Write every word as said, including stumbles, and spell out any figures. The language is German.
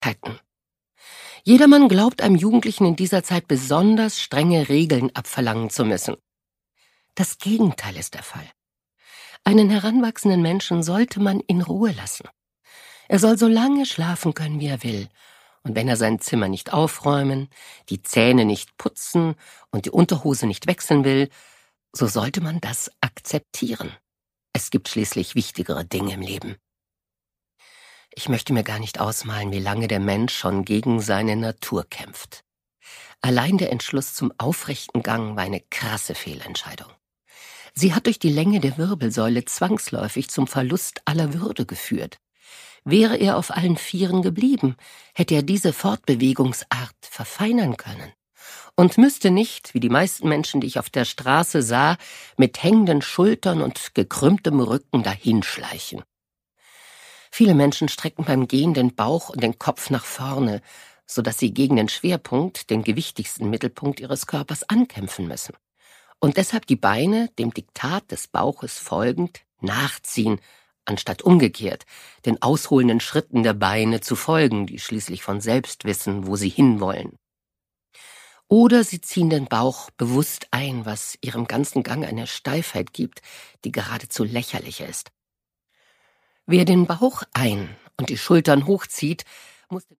Schwierigkeiten. Jedermann glaubt, einem Jugendlichen in dieser Zeit besonders strenge Regeln abverlangen zu müssen. Das Gegenteil ist der Fall. Einen heranwachsenden Menschen sollte man in Ruhe lassen. Er soll so lange schlafen können, wie er will. Und wenn er sein Zimmer nicht aufräumen, die Zähne nicht putzen und die Unterhose nicht wechseln will, so sollte man das akzeptieren. Es gibt schließlich wichtigere Dinge im Leben. Ich möchte mir gar nicht ausmalen, wie lange der Mensch schon gegen seine Natur kämpft. Allein der Entschluss zum aufrechten Gang war eine krasse Fehlentscheidung. Sie hat durch die Länge der Wirbelsäule zwangsläufig zum Verlust aller Würde geführt. Wäre er auf allen Vieren geblieben, hätte er diese Fortbewegungsart verfeinern können und müsste nicht, wie die meisten Menschen, die ich auf der Straße sah, mit hängenden Schultern und gekrümmtem Rücken dahinschleichen. Viele Menschen strecken beim Gehen den Bauch und den Kopf nach vorne, sodass sie gegen den Schwerpunkt, den gewichtigsten Mittelpunkt ihres Körpers, ankämpfen müssen. Und deshalb die Beine, dem Diktat des Bauches folgend, nachziehen, anstatt umgekehrt, den ausholenden Schritten der Beine zu folgen, die schließlich von selbst wissen, wo sie hinwollen. Oder sie ziehen den Bauch bewusst ein, was ihrem ganzen Gang eine Steifheit gibt, die geradezu lächerlich ist. Wer den Bauch ein und die Schultern hochzieht, muss